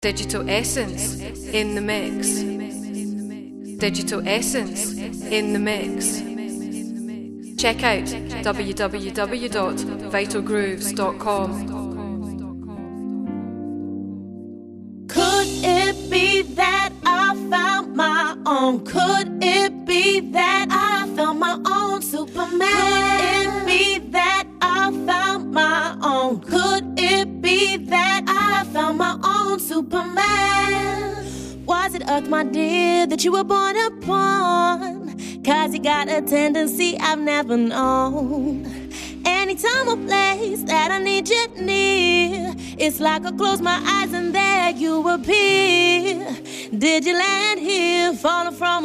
Digital Essence in the mix. Digital Essence in the mix. Check out www.vitalgrooves.com. Could it be that I found my own? Could it be that I found my own Superman? Could it be that I found my own? Could it be that I found my own Superman? Was it Earth, my dear, that you were born upon? 'Cause you got a tendency I've never known. Anytime or place that I need you near, it's like I close my eyes and there you appear. Did you land here, falling from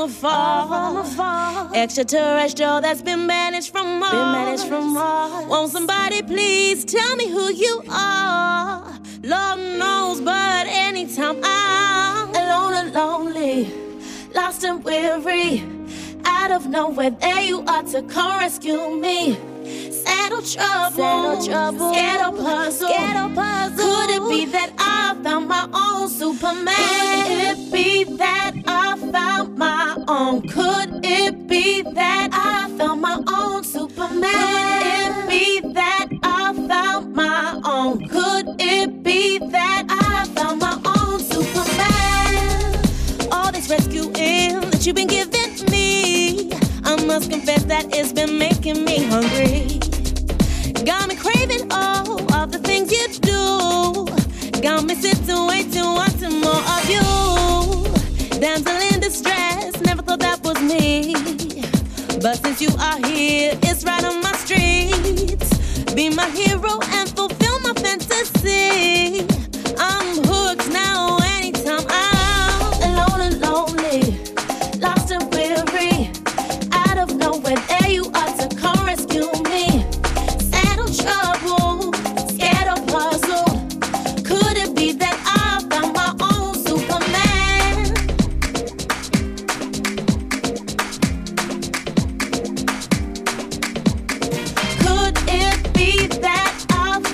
afar? Extraterrestrial that's been banished from Mars. Won't somebody please tell me who you are? Lord knows, but anytime I'm alone and lonely, lost and weary, out of nowhere, there you are to come rescue me. Settle trouble, scared or puzzled. Could it be that I found my own Superman? Could it be that I found my own? Could it be that I found my own Superman? Could it be that I found my own? Could it be that I found my own Superman? All this rescuing that you've been giving me, I must confess that it's been making me hungry. Got me craving all of the things you do. Got me sitting waiting, wanting more of you. Damsel in distress, never thought that was me. But since you are here, it's right on my streets. Be my hero and fulfill my fantasy. I'm hooked now anytime I'm alone and lonely, lost and weary, out of nowhere, there you are to come rescue me. Settle trouble, scared or puzzled. Could it be that I found my own Superman? Could it be that I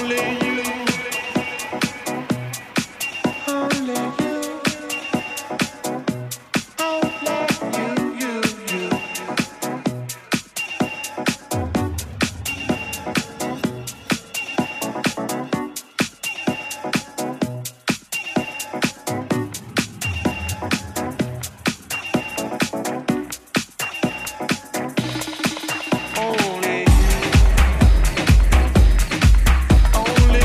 Only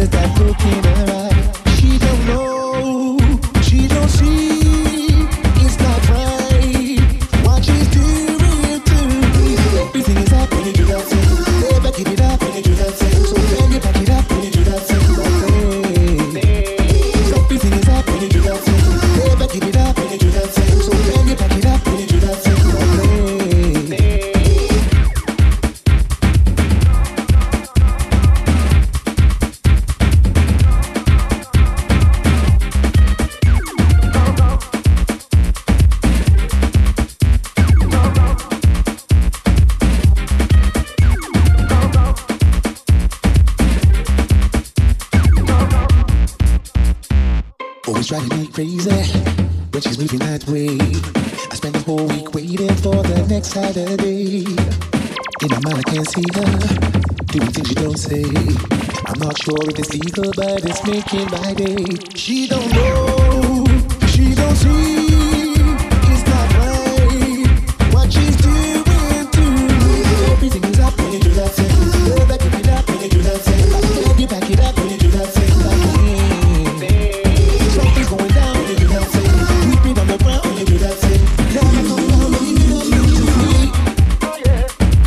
got that look in her eye. She don't know, she don't see, it's not right what she's doing to me. Everything is up when you do that thing. Never give it up when you do that thing. So when you back it up when you do that thing. Everything is up when you do that thing. Never give it up when you do that thing. So when you back it up when you do that thing. Driving me crazy when she's moving that way. I spend the whole week waiting for the next Saturday. In my mind I can't see her doing things she don't say. I'm not sure if it's legal, but it's making my day. She don't know, she don't see, it's not right what she's doing to me. Everything is up when you do that thing. You back it up when you do that thing. You back it up when you do that thing. Something's going down when you do that thing. Keep it on the ground when you do that thing. Never go down when you do that thing to me. Oh yeah.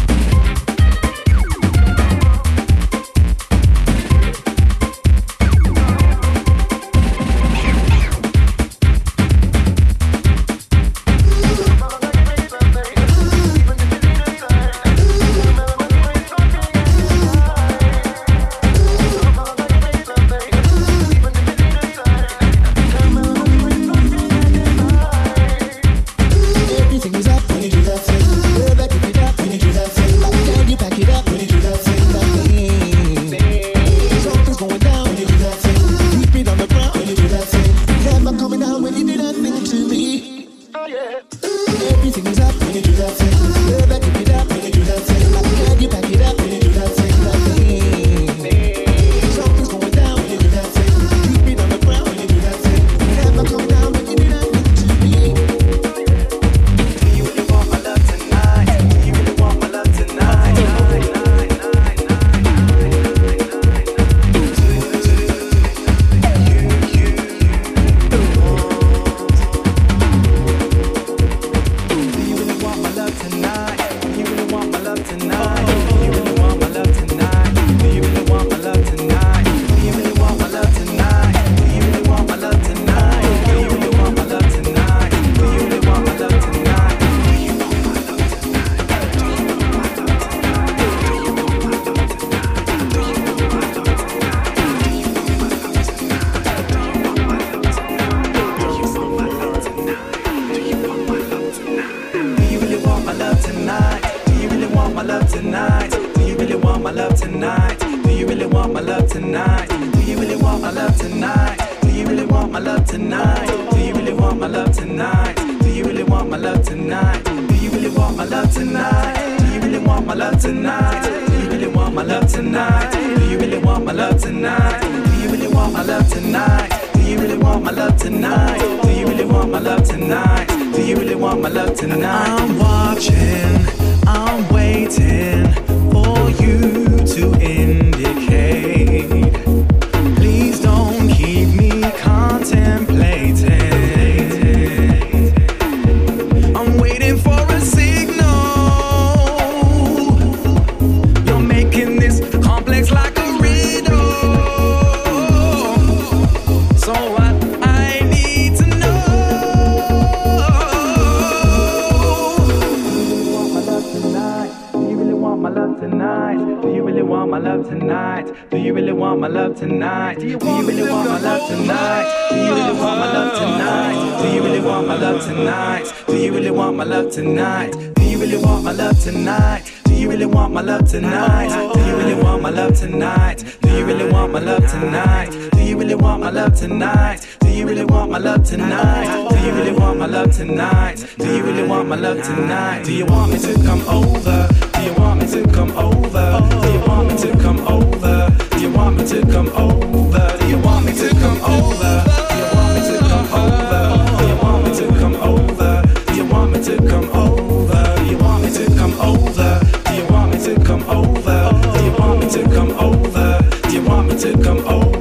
Do you want me to come over? Do you want me to come over? Do you want me to come over? Do you want me to come over? Do you want me to come over? Do you want me to come over? Do you want me to come over? Do you want me to come over? Do you want me to come over? Do you want me to come over? Do you want me to come over? Do you want me to come over?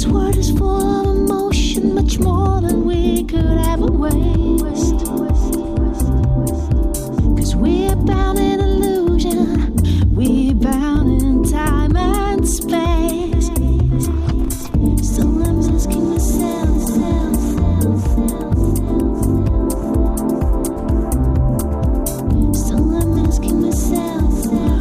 This world is full of emotion, much more than we could ever waste. 'Cause we're bound in illusion, we're bound in time and space. So I'm asking myself, so I'm asking myself,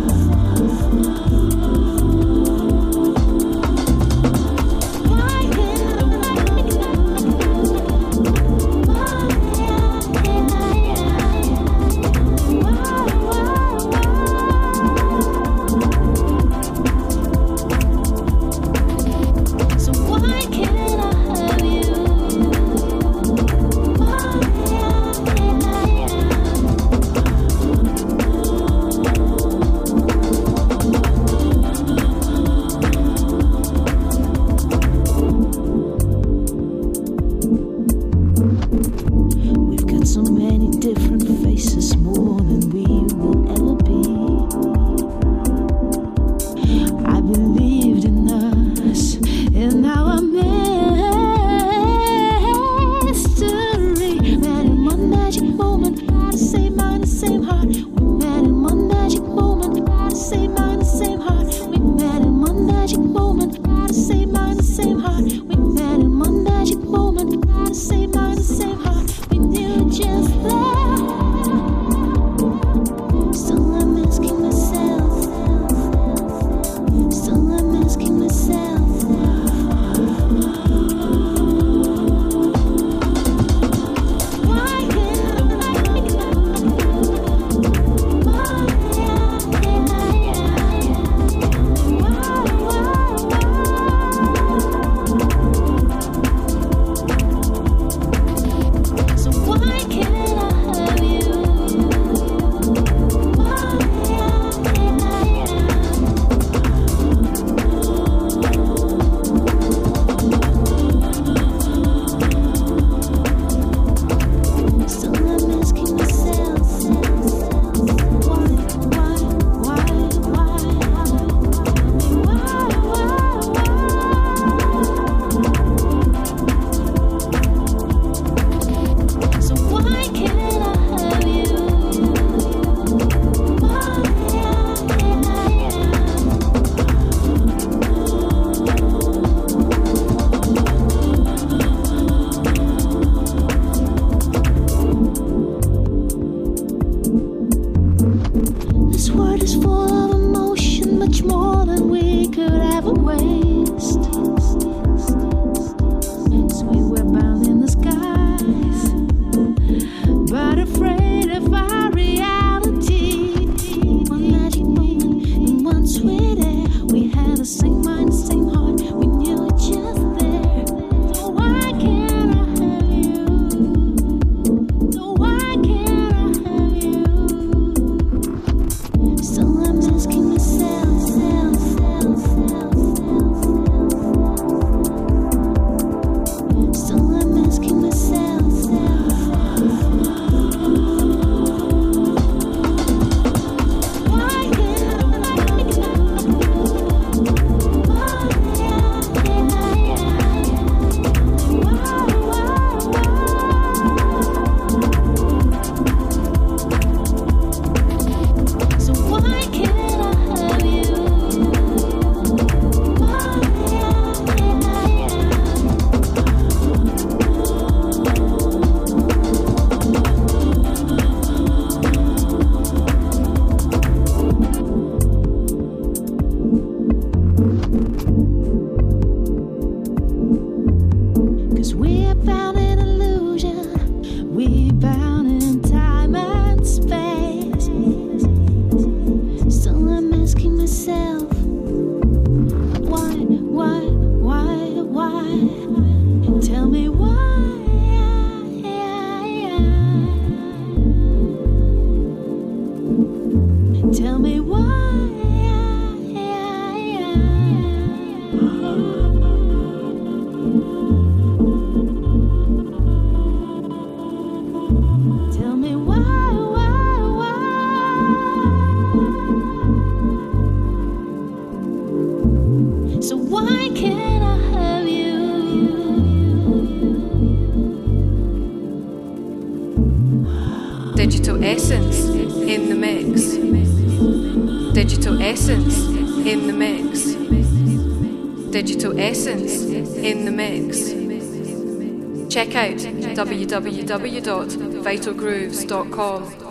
why so why can't I have you? We've got so many different faces, more than we will ever be. I believed in us, in our mystery. Met in one magic moment, the same mind, the same heart. We met in one magic moment, the same mind, the same heart. We met in one magic moment, the same mind, the same heart. We met in one magic moment, the same mind, the same heart. We knew just that. So I'm asking myself, so I'm asking myself, why so why can't I have you? So I'm asking myself, so why can't I have you? This world is full of emotion, much more than we could ever waste. So we were bound in the skies, but afraid of our reality. One magic moment in one sweet air, we had the same mind, the same heart. We knew it just there. So why can't I have you? So why can't I have you? So I'm asking myself, so I'm asking myself, why so why can't I have you? Cause we're bound in illusion, we're bound in time and space. So I'm asking myself, why? Tell me why. Tell me why. Tell me why. So why can't I have you? Essence in the mix. Digital Essence in the mix. Digital Essence in the mix. Check out www.vitalgrooves.com.